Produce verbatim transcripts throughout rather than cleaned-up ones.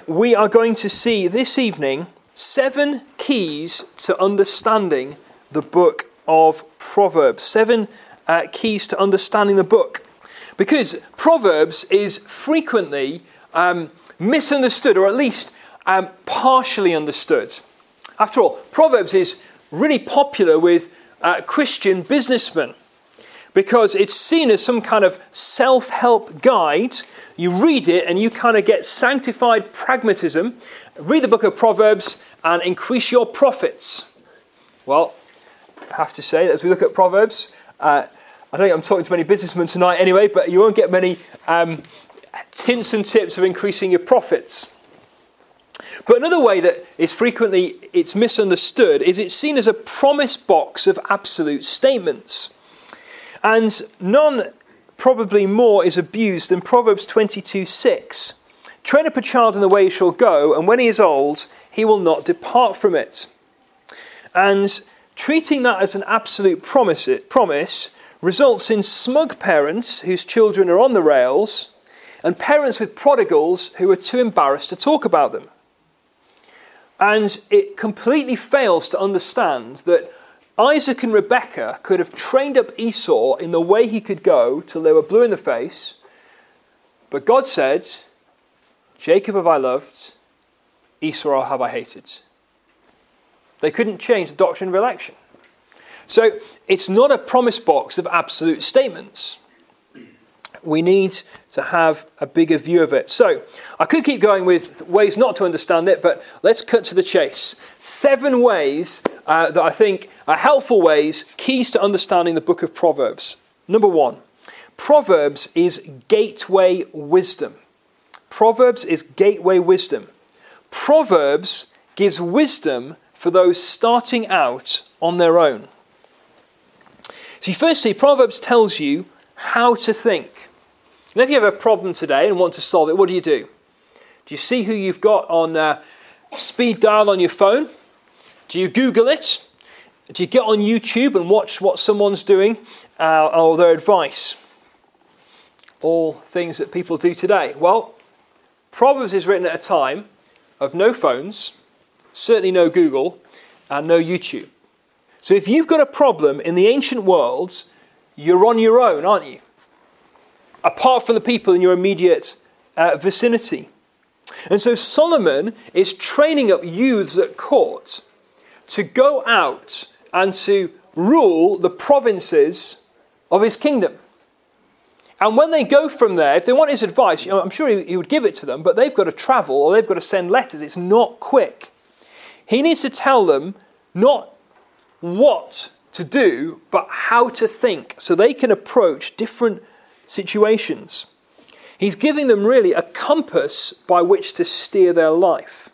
we are going to see this evening seven keys to understanding the book of Proverbs. Seven uh, keys to understanding the book. Because Proverbs is frequently um, misunderstood, or at least um, partially understood. After all, Proverbs is really popular with uh, Christian businessmen because it's seen as some kind of self-help guide. You read it and you kind of get sanctified pragmatism. Read the book of Proverbs and increase your profits. Well, I have to say, as we look at Proverbs, uh, I don't think I'm talking to many businessmen tonight anyway, but you won't get many um, hints and tips of increasing your profits. But another way that is frequently it's misunderstood is it's seen as a promise box of absolute statements. And none probably more is abused than Proverbs twenty-two six. Train up a child in the way he shall go, and when he is old, he will not depart from it. And treating that as an absolute promise, promise results in smug parents whose children are on the rails, and parents with prodigals who are too embarrassed to talk about them. And it completely fails to understand that Isaac and Rebekah could have trained up Esau in the way he could go till they were blue in the face. But God said, Jacob have I loved, Esau have I hated. They couldn't change the doctrine of election. So it's not a promise box of absolute statements. We need to have a bigger view of it. So I could keep going with ways not to understand it, but let's cut to the chase. Seven ways uh, that I think are helpful ways, keys to understanding the book of Proverbs. Number one, Proverbs is gateway wisdom. Proverbs is gateway wisdom. Proverbs gives wisdom for those starting out on their own. See, firstly, Proverbs tells you how to think. And if you have a problem today and want to solve it, what do you do? Do you see who you've got on uh, speed dial on your phone? Do you Google it? Do you get on YouTube and watch what someone's doing uh, or their advice? All things that people do today. Well, Proverbs is written at a time of no phones, certainly no Google, and no YouTube. So if you've got a problem in the ancient world, you're on your own, aren't you? Apart from the people in your immediate uh, vicinity. And so Solomon is training up youths at court to go out and to rule the provinces of his kingdom. And when they go from there, if they want his advice, you know, I'm sure he, he would give it to them, but they've got to travel or they've got to send letters. It's not quick. He needs to tell them not what to do, but how to think so they can approach different situations. He's giving them really a compass by which to steer their life.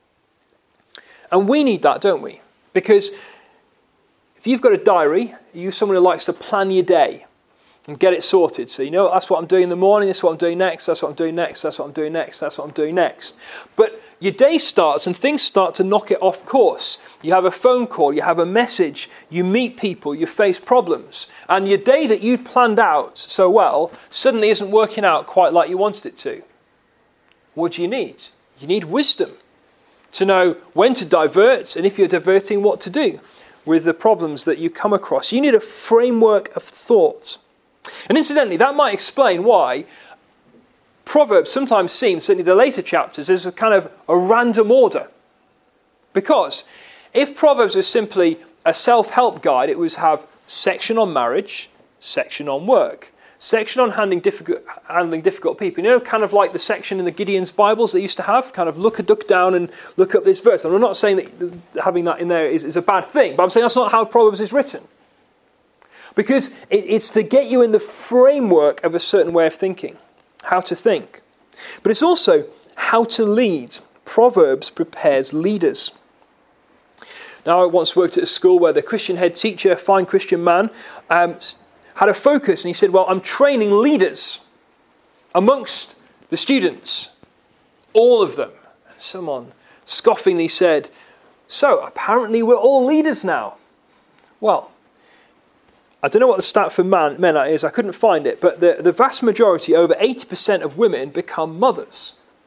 And we need that, don't we? Because if you've got a diary, you're someone who likes to plan your day and get it sorted. So you know, that's what I'm doing in the morning, that's what I'm doing next, that's what I'm doing next, that's what I'm doing next, that's what I'm doing next. But your day starts and things start to knock it off course. You have a phone call, you have a message, you meet people, you face problems. And your day that you'd planned out so well suddenly isn't working out quite like you wanted it to. What do you need? You need wisdom to know when to divert, and if you're diverting, what to do with the problems that you come across. You need a framework of thought. And incidentally, that might explain why Proverbs sometimes seems, certainly the later chapters, as a kind of a random order. Because if Proverbs was simply a self-help guide, it would have section on marriage, section on work, section on handling difficult, handling difficult people. You know, kind of like the section in the Gideon's Bibles they used to have, kind of look a duck down and look up this verse. And I'm not saying that having that in there is, is a bad thing, but I'm saying that's not how Proverbs is written. Because it, it's to get you in the framework of a certain way of thinking, how to think. But it's also how to lead. Proverbs prepares leaders. Now, I once worked at a school where the Christian head teacher, a fine Christian man, um, had a focus, and he said, well, I'm training leaders amongst the students, all of them. Someone scoffingly said, so apparently we're all leaders now. Well, I don't know what the stat for man, men is, I couldn't find it, but the, the vast majority, over eighty percent of women become mothers.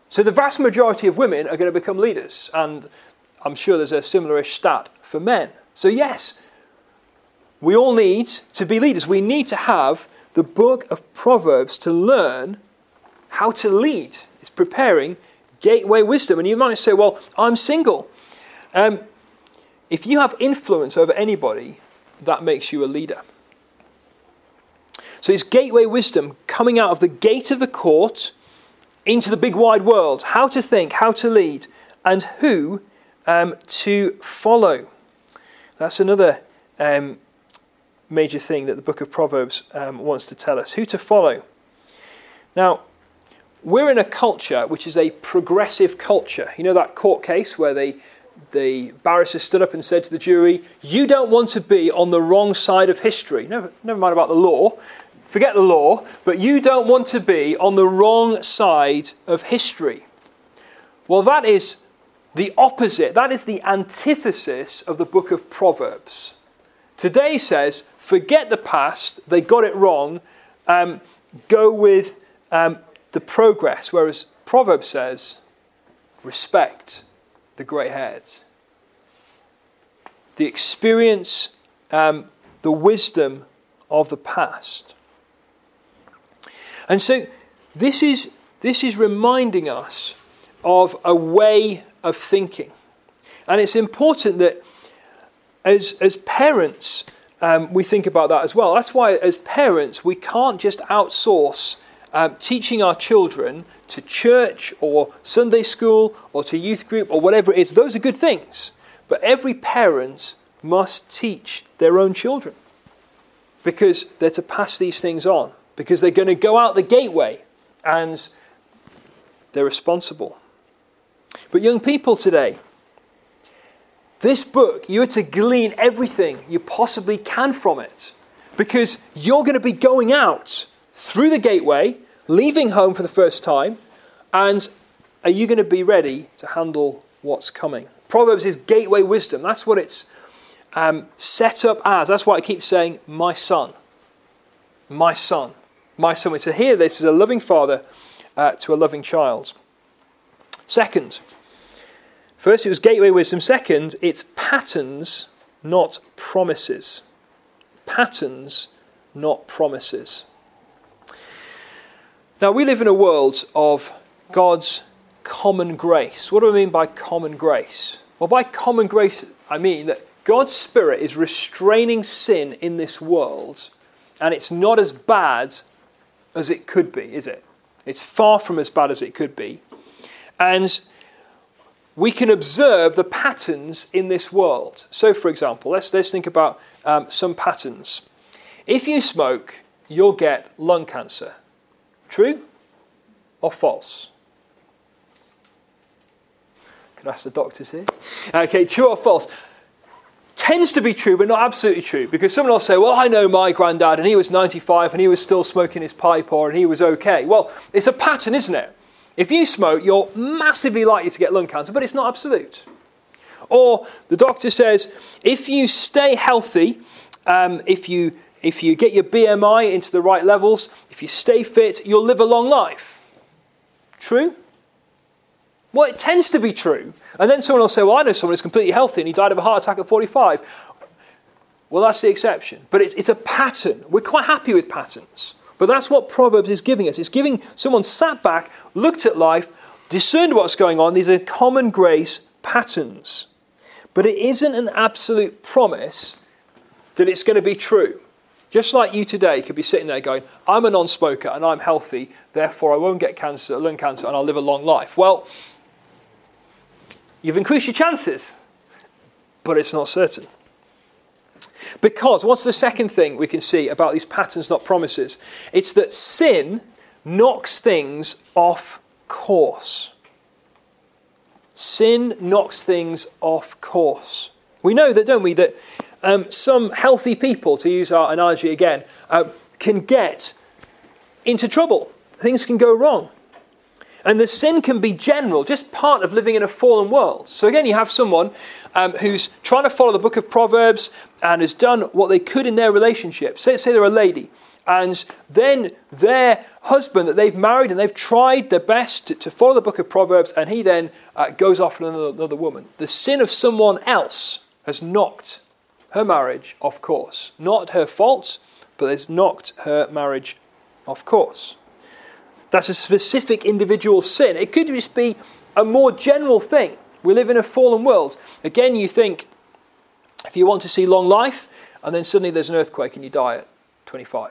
So the vast majority of women are going to become leaders. And I'm sure there's a similar-ish stat for men. So yes, we all need to be leaders. We need to have the book of Proverbs to learn how to lead. It's preparing gateway wisdom. And you might say, well, I'm single. Um, if you have influence over anybody, that makes you a leader. So it's gateway wisdom coming out of the gate of the court into the big wide world. How to think, how to lead, and who um, to follow. That's another um, major thing that the book of Proverbs um, wants to tell us. Who to follow. Now, we're in a culture which is a progressive culture. You know that court case where they, the barrister stood up and said to the jury, you don't want to be on the wrong side of history. Never, never mind about the law. Forget the law. But you don't want to be on the wrong side of history. Well, that is the opposite. That is the antithesis of the book of Proverbs. Today says, forget the past. They got it wrong. Um, go with um, the progress. Whereas Proverbs says, respect the grey hairs. The experience, um, the wisdom of the past. And so this is this is reminding us of a way of thinking. And it's important that as, as parents, um, we think about that as well. That's why as parents, we can't just outsource um, teaching our children to church or Sunday school or to youth group or whatever it is. Those are good things. But every parent must teach their own children because they're to pass these things on, because they're going to go out the gateway and they're responsible. But young people today, this book, you're to glean everything you possibly can from it, because you're going to be going out through the gateway, leaving home for the first time, and are you going to be ready to handle what's coming? Proverbs is gateway wisdom. That's what it's um, set up as. That's why it keeps saying, my son, my son, my son. We're to hear this as a loving father uh, to a loving child. Second, first it was gateway wisdom. Second, it's patterns, not promises. Patterns, not promises. Now, we live in a world of God's common grace. What do I mean by common grace? Well, by common grace, I mean that God's Spirit is restraining sin in this world, and it's not as bad as it could be, is it? It's far from as bad as it could be. And we can observe the patterns in this world. So, for example, let's, let's think about um, some patterns. If you smoke, you'll get lung cancer. True or false? Can I ask the doctors here? Okay, true or false? Tends to be true, but not absolutely true. Because someone will say, well, I know my granddad, and he was ninety-five, and he was still smoking his pipe, or and he was okay. Well, it's a pattern, isn't it? If you smoke, you're massively likely to get lung cancer, but it's not absolute. Or the doctor says, if you stay healthy, um, if you if you get your B M I into the right levels, if you stay fit, you'll live a long life. True? Well, it tends to be true. And then someone will say, well, I know someone who's completely healthy and he died of a heart attack at forty-five. Well, that's the exception. But it's, it's a pattern. We're quite happy with patterns. But that's what Proverbs is giving us. It's giving someone sat back, looked at life, discerned what's going on. These are common grace patterns. But it isn't an absolute promise that it's going to be true. Just like you today could be sitting there going, I'm a non-smoker and I'm healthy, therefore I won't get cancer, lung cancer, and I'll live a long life. Well, you've increased your chances, but it's not certain. Because what's the second thing we can see about these patterns, not promises? It's that sin knocks things off course. Sin knocks things off course. We know that, don't we, that um, some healthy people, to use our analogy again, uh, can get into trouble. Things can go wrong. And the sin can be general, just part of living in a fallen world. So again, you have someone um, who's trying to follow the book of Proverbs and has done what they could in their relationship. Say, say they're a lady And then their husband that they've married and they've tried their best to, to follow the book of Proverbs, and he then uh, goes off with another, another woman. The sin of someone else has knocked her marriage off course. Not her fault, but it's knocked her marriage off course. That's a specific individual sin. It could just be a more general thing. We live in a fallen world. Again, you think, if you want to see long life, and then suddenly there's an earthquake and you die at twenty-five.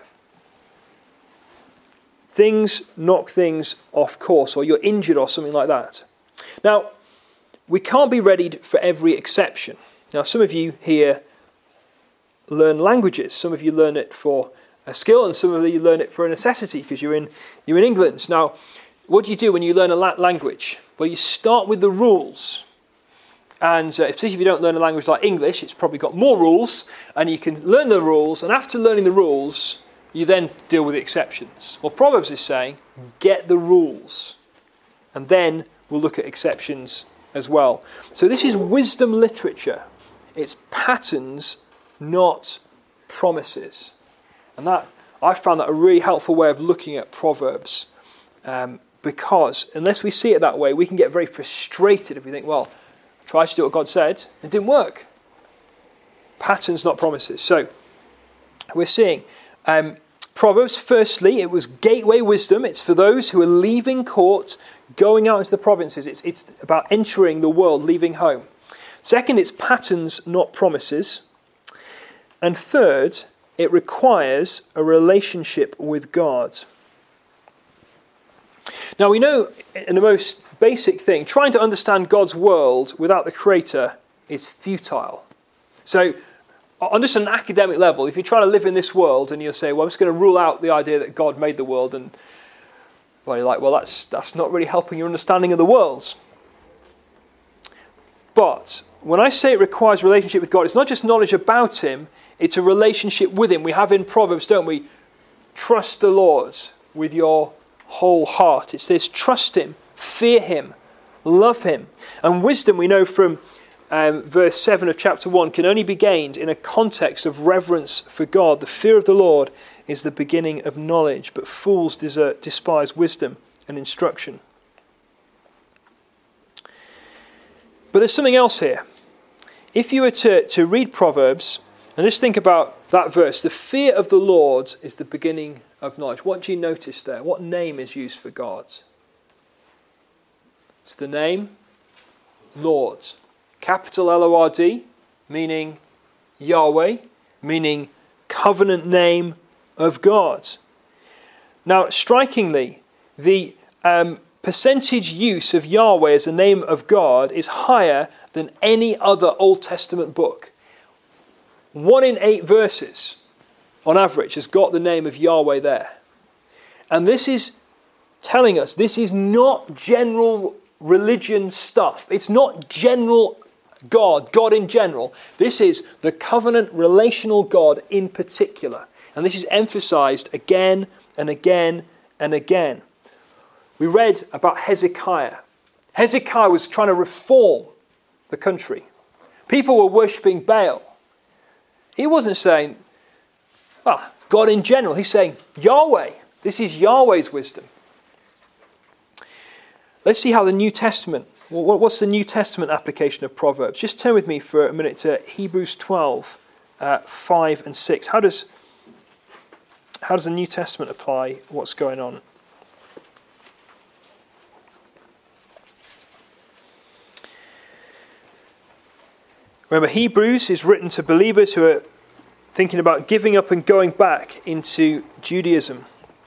Things knock things off course, or you're injured or something like that. Now, we can't be readied for every exception. Now, some of you here learn languages. Some of you learn it for a skill, and some of you learn it for a necessity because you're in you're in England. Now, what do you do when you learn a language? Well, you start with the rules. And uh, especially if you don't learn a language like English, it's probably got more rules, and you can learn the rules, and after learning the rules, you then deal with the exceptions. Well, Proverbs is saying, get the rules, and then we'll look at exceptions as well. So this is wisdom literature. It's patterns, not promises. And that I found that a really helpful way of looking at Proverbs, um, because unless we see it that way, we can get very frustrated if we think, well, I tried to do what God said, it didn't work. Patterns, not promises. So we're seeing um, Proverbs, firstly, it was gateway wisdom. It's for those who are leaving court, going out into the provinces. It's, it's about entering the world, leaving home. Second, it's patterns, not promises. And third, it requires a relationship with God. Now, we know in the most basic thing, trying to understand God's world without the Creator is futile. So, on just an academic level, if you try to live in this world and you'll say, well, I'm just going to rule out the idea that God made the world, and well, you're like, well, that's that's not really helping your understanding of the world. But when I say it requires a relationship with God, it's not just knowledge about Him, it's a relationship with Him. We have in Proverbs, don't we? Trust the Lord with your whole heart. It's this, trust Him, fear Him, love Him. And wisdom, we know from um, verse seven of chapter one, can only be gained in a context of reverence for God. The fear of the Lord is the beginning of knowledge, but fools desert, despise wisdom and instruction. But there's something else here. If you were to, to read Proverbs, and just think about that verse, the fear of the Lord is the beginning of knowledge. What do you notice there? What name is used for God? It's the name Lord. Capital L O R D, meaning Yahweh, meaning covenant name of God. Now, strikingly, the um, percentage use of Yahweh as a name of God is higher than any other Old Testament book. One in eight verses, on average, has got the name of Yahweh there. And this is telling us this is not general religion stuff. It's not general God, God in general. This is the covenant relational God in particular. And this is emphasized again and again and again. We read about Hezekiah. Hezekiah was trying to reform the country. People were worshipping Baal. He wasn't saying, well, God in general. He's saying, Yahweh. This is Yahweh's wisdom. Let's see how the New Testament, what's the New Testament application of Proverbs? Just turn with me for a minute to Hebrews twelve, uh, five and six. How does, how does the New Testament apply what's going on? Remember, Hebrews is written to believers who are thinking about giving up and going back into Judaism.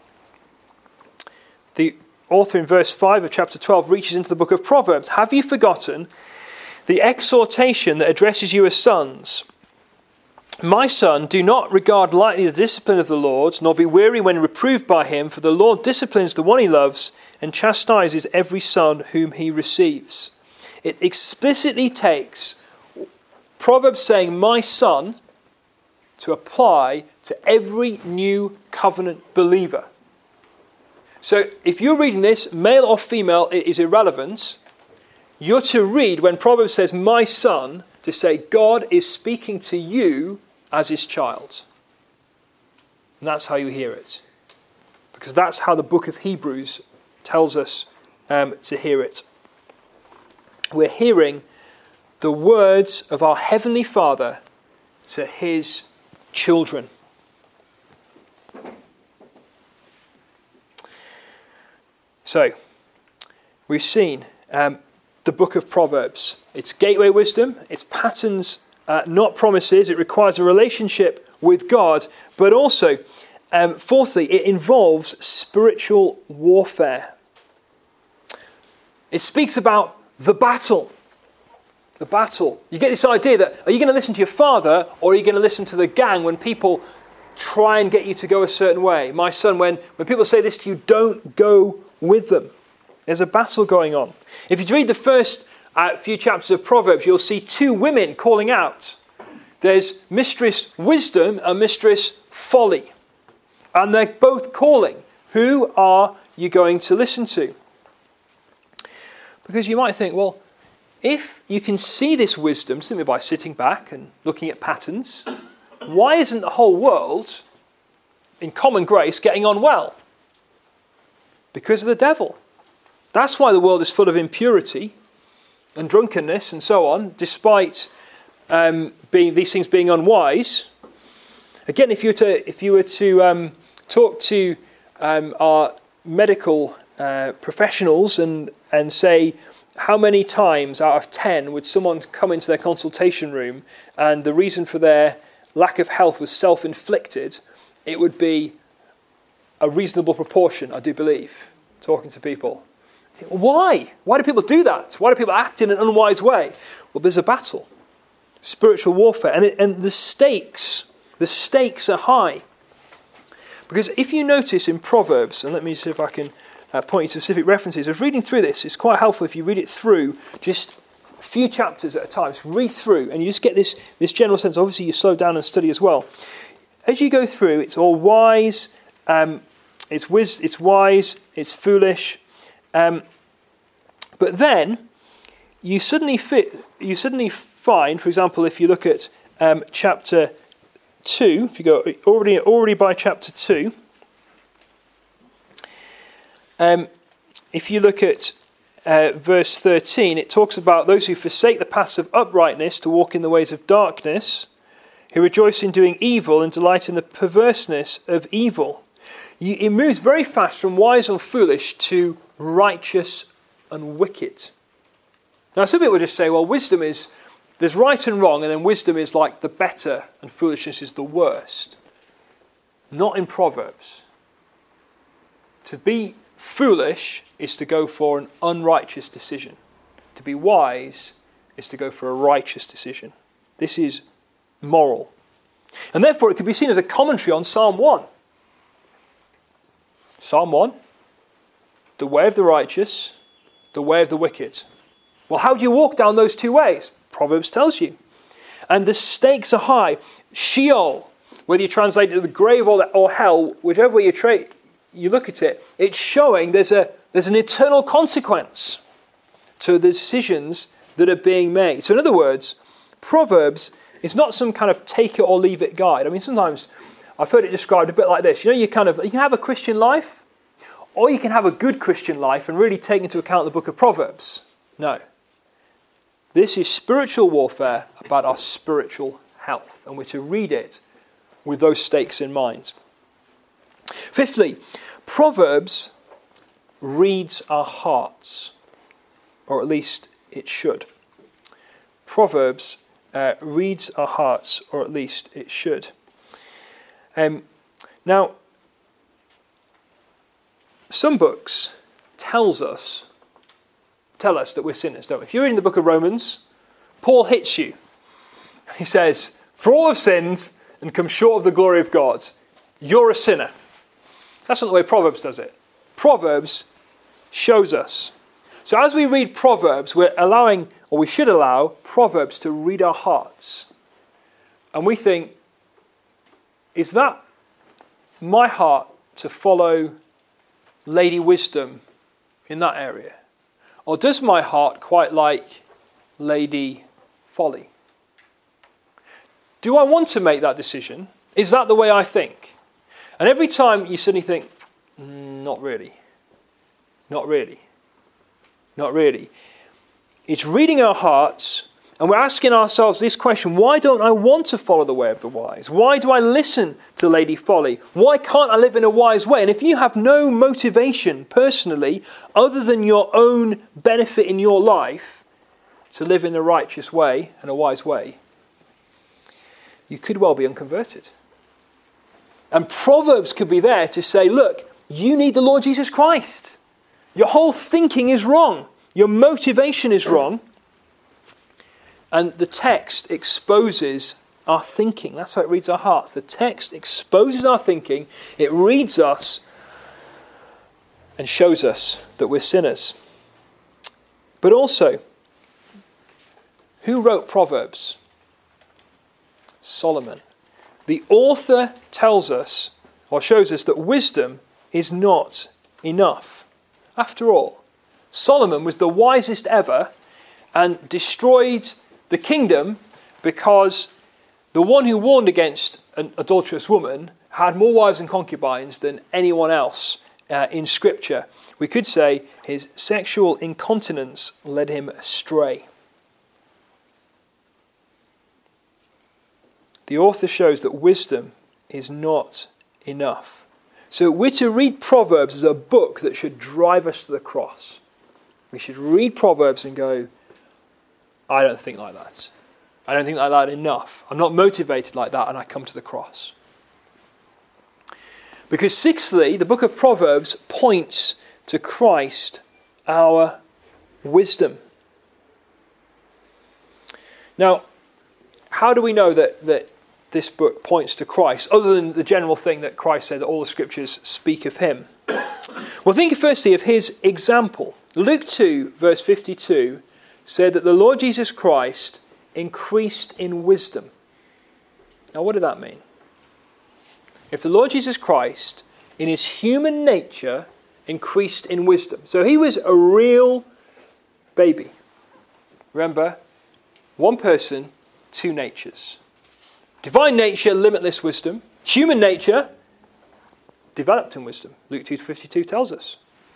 The author in verse five of chapter twelve reaches into the book of Proverbs. Have you forgotten the exhortation that addresses you as sons? My son, do not regard lightly the discipline of the Lord, nor be weary when reproved by him, for the Lord disciplines the one he loves and chastises every son whom he receives. It explicitly takes Proverbs saying, my son, to apply to every new covenant believer. So if you're reading this, male or female, it is irrelevant. You're to read when Proverbs says, my son, to say God is speaking to you as his child. And that's how you hear it. Because that's how the book of Hebrews tells us um, to hear it. We're hearing the words of our Heavenly Father to his children. So, we've seen um, the book of Proverbs. It's gateway wisdom, it's patterns, uh, not promises. It requires a relationship with God, but also, um, fourthly, it involves spiritual warfare. It speaks about the battle. The battle. You get this idea that, are you going to listen to your father, or are you going to listen to the gang when people try and get you to go a certain way? My son, when, when people say this to you, don't go with them. There's a battle going on. If you read the first uh, few chapters of Proverbs, you'll see two women calling out. There's Mistress Wisdom and Mistress Folly. And they're both calling. Who are you going to listen to? Because you might think, well, if you can see this wisdom simply by sitting back and looking at patterns, why isn't the whole world, in common grace, getting on well? Because of the devil. That's why the world is full of impurity and drunkenness and so on, despite um, being these things being unwise. Again, if you were to if you were to um, talk to um, our medical uh, professionals and and say, how many times out of ten would someone come into their consultation room and the reason for their lack of health was self-inflicted, it would be a reasonable proportion, I do believe, talking to people. Why? Why do people do that? Why do people act in an unwise way? Well, there's a battle. Spiritual warfare. And, it, and the stakes, the stakes are high. Because if you notice in Proverbs, and let me see if I can uh, point you to specific references. I was reading through this. It's quite helpful if you read it through just a few chapters at a time. Just read through and you just get this, this general sense. Obviously, you slow down and study as well. As you go through, it's all wise, um, it's, wis- it's wise, it's foolish. Um, but then you suddenly fit, you suddenly find, for example, if you look at um, chapter two, if you go already already by chapter two, um, if you look at uh, verse thirteen, it talks about those who forsake the paths of uprightness to walk in the ways of darkness, who rejoice in doing evil and delight in the perverseness of evil. You, it moves very fast from wise and foolish to righteous and wicked. Now, some people would just say, well, wisdom is, there's right and wrong, and then wisdom is like the better, and foolishness is the worst. Not in Proverbs. To be foolish is to go for an unrighteous decision. To be wise is to go for a righteous decision. This is moral. And therefore, it could be seen as a commentary on Psalm one. Psalm one, the way of the righteous, the way of the wicked. Well, how do you walk down those two ways? Proverbs tells you. And the stakes are high. Sheol, whether you translate it to the grave or, the, or hell, whichever way you, tra- you look at it, it's showing there's a there's an eternal consequence to the decisions that are being made. So in other words, Proverbs is not some kind of take it or leave it guide. I mean, sometimes I've heard it described a bit like this. You know, you kind of you can have a Christian life, or you can have a good Christian life and really take into account the book of Proverbs. No. This is spiritual warfare about our spiritual health, and we're to read it with those stakes in mind. Fifthly, Proverbs reads our hearts, or at least it should. Proverbs uh, reads our hearts, or at least it should. Um, now, some books tells us, tell us that we're sinners, don't we? If you're reading the book of Romans, Paul hits you. He says, for all have sinned and come short of the glory of God. You're a sinner. That's not the way Proverbs does it. Proverbs shows us. So as we read Proverbs, we're allowing, or we should allow, Proverbs to read our hearts. And we think, is that my heart to follow Lady Wisdom in that area? Or does my heart quite like Lady Folly? Do I want to make that decision? Is that the way I think? And every time you suddenly think, mm, not really, not really, not really. It's reading our hearts, and we're asking ourselves this question: why don't I want to follow the way of the wise? Why do I listen to Lady Folly? Why can't I live in a wise way? And if you have no motivation personally, other than your own benefit in your life, to live in a righteous way and a wise way, you could well be unconverted. And Proverbs could be there to say, look, you need the Lord Jesus Christ. Your whole thinking is wrong. Your motivation is wrong. And the text exposes our thinking. That's how it reads our hearts. The text exposes our thinking. It reads us and shows us that we're sinners. But also, who wrote Proverbs? Solomon. The author tells us, or shows us, that wisdom is not enough. After all, Solomon was the wisest ever and destroyed the kingdom because the one who warned against an adulterous woman had more wives and concubines than anyone else uh, in Scripture. We could say his sexual incontinence led him astray. The author shows that wisdom is not enough. So we're to read Proverbs as a book that should drive us to the cross. We should read Proverbs and go, I don't think like that. I don't think like that enough. I'm not motivated like that, and I come to the cross. Because sixthly, the book of Proverbs points to Christ, our wisdom. Now, how do we know that, that this book points to Christ, other than the general thing that Christ said that all the scriptures speak of him? Well, think firstly of his example. Luke two, verse fifty-two, said that the Lord Jesus Christ increased in wisdom. Now, what did that mean? If the Lord Jesus Christ, in his human nature, increased in wisdom. So he was a real baby. Remember, one person, two natures. Divine nature, limitless wisdom. Human nature, developed in wisdom. Luke two fifty-two tells us.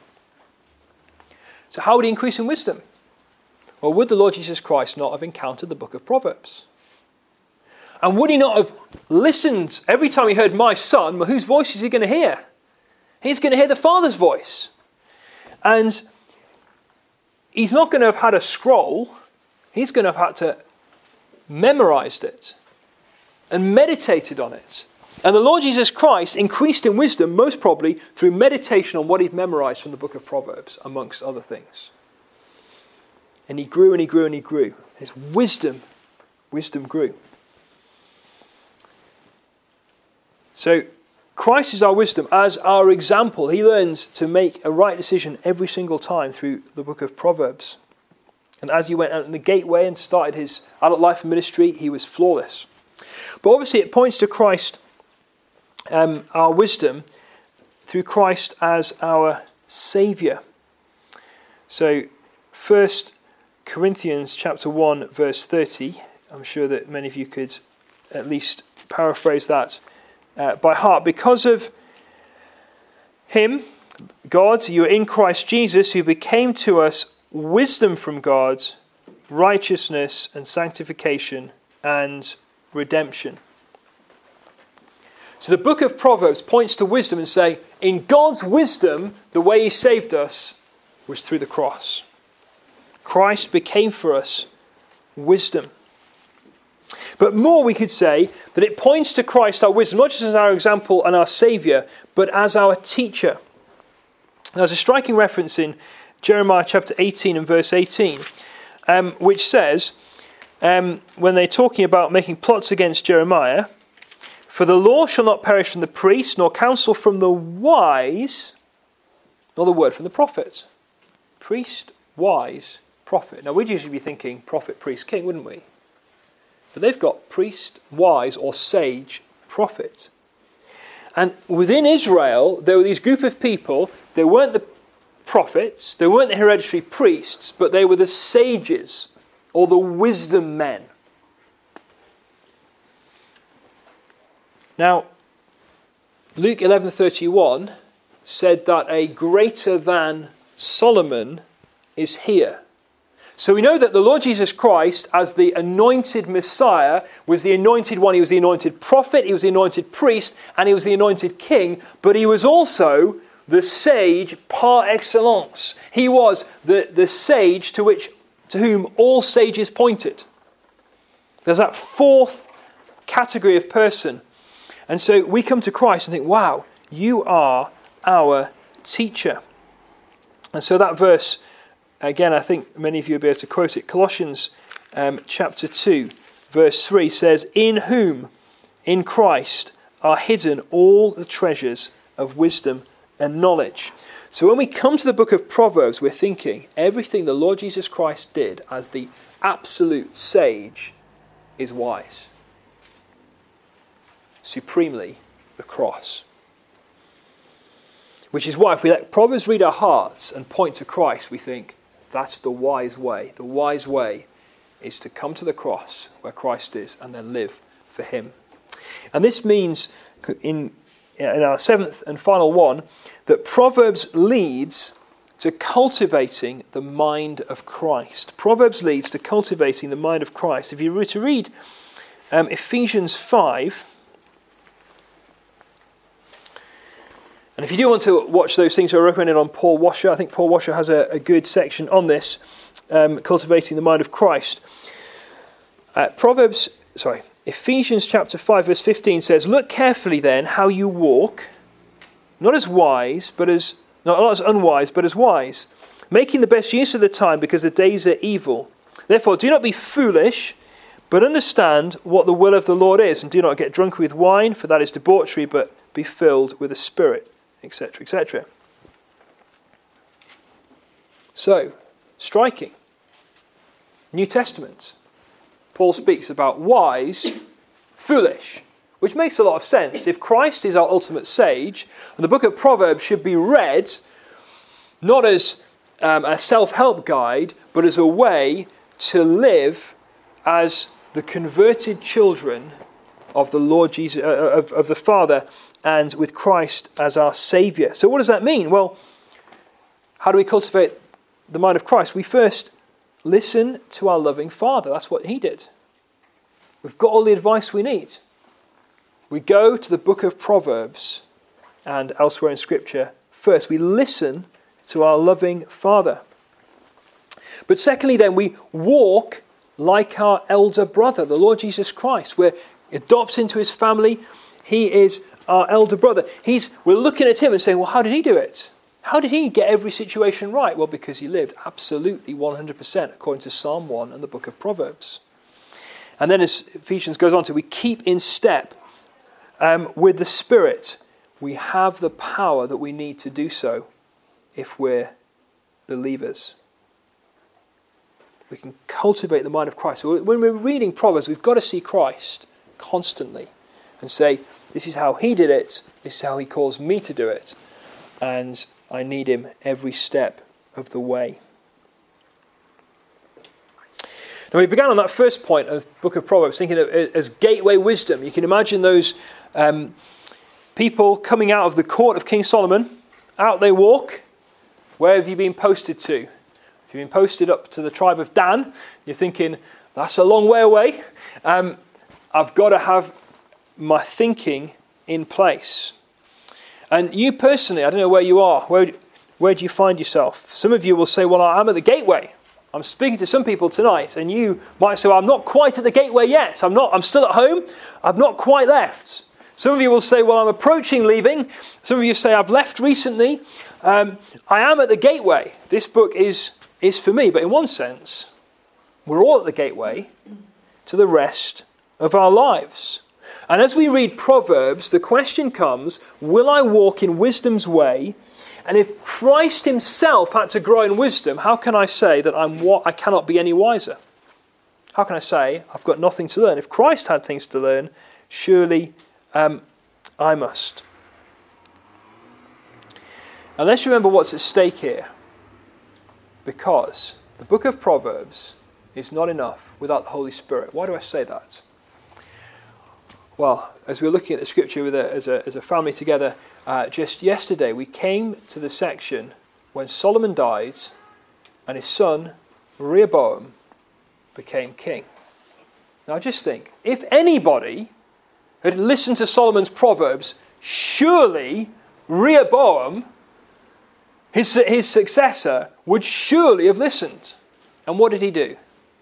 So how would he increase in wisdom? Well, would the Lord Jesus Christ not have encountered the book of Proverbs? And would he not have listened every time he heard my son? Well, whose voice is he going to hear? He's going to hear the Father's voice. And he's not going to have had a scroll. He's going to have had to memorized it and meditated on it. And the Lord Jesus Christ increased in wisdom, most probably through meditation on what he'd memorized from the book of Proverbs, amongst other things. And he grew and he grew and he grew. His wisdom, wisdom grew. So Christ is our wisdom as our example. He learns to make a right decision every single time through the book of Proverbs. And as he went out in the gateway and started his adult life and ministry, he was flawless. But obviously it points to Christ, um, our wisdom, through Christ as our Saviour. So First Corinthians chapter one, verse thirty. I'm sure that many of you could at least paraphrase that uh, by heart. Because of him, God, you are in Christ Jesus, who became to us wisdom from God, righteousness and sanctification and redemption. So the book of Proverbs points to wisdom and say, in God's wisdom, the way he saved us was through the cross. Christ became for us wisdom. But more, we could say that it points to Christ, our wisdom, not just as our example and our Saviour, but as our teacher. Now, there's a striking reference in Jeremiah chapter eighteen and verse eighteen, um, which says, um, when they're talking about making plots against Jeremiah, for the law shall not perish from the priest, nor counsel from the wise, nor the word from the prophet. Priest, wise, prophet. Now, we'd usually be thinking prophet, priest, king, wouldn't we? But they've got priest, wise, or sage, prophet. And within Israel, there were these group of people. They weren't the prophets, they weren't the hereditary priests, but they were the sages, or the wisdom men. Now, Luke eleven thirty-one said that a greater than Solomon is here. So we know that the Lord Jesus Christ, as the anointed Messiah, was the anointed one. He was the anointed prophet, he was the anointed priest, and he was the anointed king. But he was also the sage par excellence. He was the, the sage to which to whom all sages pointed. There's that fourth category of person. And so we come to Christ and think, wow, you are our teacher. And so that verse, again, I think many of you will be able to quote it. Colossians um, chapter two, verse three says, in whom, in Christ, are hidden all the treasures of wisdom and knowledge. So when we come to the book of Proverbs, we're thinking everything the Lord Jesus Christ did as the absolute sage is wise. Supremely, the cross. Which is why if we let Proverbs read our hearts and point to Christ, we think that's the wise way. The wise way is to come to the cross where Christ is and then live for him. And this means, in, in our seventh and final one, that Proverbs leads to cultivating the mind of Christ. Proverbs leads to cultivating the mind of Christ. If you were to read um, Ephesians five, and if you do want to watch those things, I recommend it on Paul Washer. I think Paul Washer has a, a good section on this, um, cultivating the mind of Christ. Uh, Proverbs, sorry, Ephesians chapter five, verse fifteen says, look carefully then how you walk, not as wise, but as not, not as unwise, but as wise, making the best use of the time because the days are evil. Therefore, do not be foolish, but understand what the will of the Lord is, and do not get drunk with wine, for that is debauchery, but be filled with the Spirit, et cetera, et cetera. So, striking. New Testament. Paul speaks about wise, foolish, which makes a lot of sense. If Christ is our ultimate sage, and the book of Proverbs should be read not as um, a self-help guide, but as a way to live as the converted children of the Lord Jesus, uh, of, of the Father, and with Christ as our Saviour. So what does that mean? Well, how do we cultivate the mind of Christ? We first listen to our loving Father. That's what he did. We've got all the advice we need. We go to the book of Proverbs and elsewhere in Scripture first. We listen to our loving Father. But secondly then, we walk like our elder brother, the Lord Jesus Christ. We're adopted into his family. He is our elder brother. He's, we're looking at him and saying, well, how did he do it? How did he get every situation right? Well, because he lived absolutely one hundred percent according to Psalm one and the book of Proverbs. And then as Ephesians goes on to, we keep in step um, with the Spirit. We have the power that we need to do so if we're believers. We can cultivate the mind of Christ. So when we're reading Proverbs, we've got to see Christ constantly and say, this is how he did it, this is how he calls me to do it, and I need him every step of the way. Now we began on that first point of the book of Proverbs, thinking of it as gateway wisdom. You can imagine those um, people coming out of the court of King Solomon. Out they walk. Where have you been posted to? If you've been posted up to the tribe of Dan, you're thinking, that's a long way away. Um, I've got to have my thinking in place. And you personally, I don't know where you are. Where, where do you find yourself? Some of you will say, well, I'm at the gateway. I'm speaking to some people tonight, and you might say, well, I'm not quite at the gateway yet. I'm not. I'm still at home. I've not quite left. Some of you will say, well, I'm approaching leaving. Some of you say, I've left recently. Um, I am at the gateway. This book is, is for me. But in one sense, we're all at the gateway to the rest of our lives. And as we read Proverbs, the question comes, will I walk in wisdom's way? And if Christ himself had to grow in wisdom, how can I say that I'm what I cannot be any wiser? How can I say I've got nothing to learn? If Christ had things to learn, surely um, I must. And let's remember what's at stake here. Because the book of Proverbs is not enough without the Holy Spirit. Why do I say that? Well, as we were looking at the scripture with a, as, a, as a family together, uh, just yesterday we came to the section when Solomon died and his son Rehoboam became king. Now just think, if anybody had listened to Solomon's Proverbs, surely Rehoboam, his, his successor, would surely have listened. And what did he do?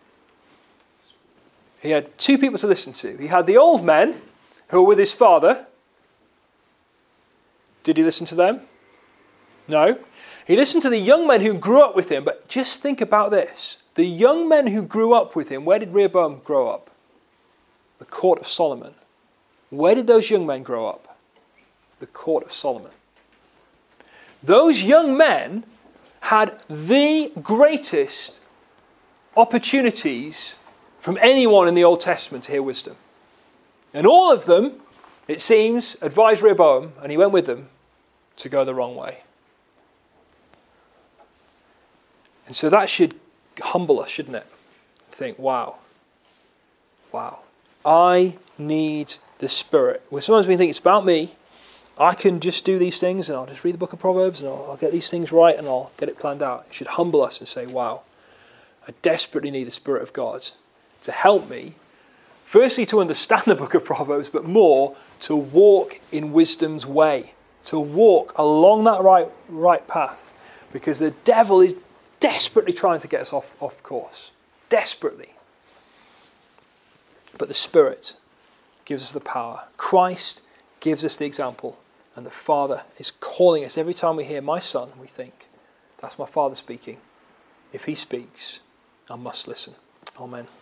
He had two people to listen to. He had the old men who were with his father. Did he listen to them? No. He listened to the young men who grew up with him. But just think about this. The young men who grew up with him, where did Rehoboam grow up? The court of Solomon. Where did those young men grow up? The court of Solomon. Those young men had the greatest opportunities from anyone in the Old Testament to hear wisdom. And all of them, it seems, advised Rehoboam, and he went with them, to go the wrong way. And so that should humble us, shouldn't it? Think, wow. Wow. I need the Spirit. Well, sometimes we think it's about me. I can just do these things and I'll just read the book of Proverbs and I'll, I'll get these things right and I'll get it planned out. It should humble us and say, wow, I desperately need the Spirit of God to help me, firstly to understand the book of Proverbs, but more to walk in wisdom's way, to walk along that right, right path, because the devil is desperately trying to get us off, off course. Desperately. But the Spirit gives us the power. Christ gives us the example. And the Father is calling us. Every time we hear my son, we think, that's my Father speaking. If he speaks, I must listen. Amen.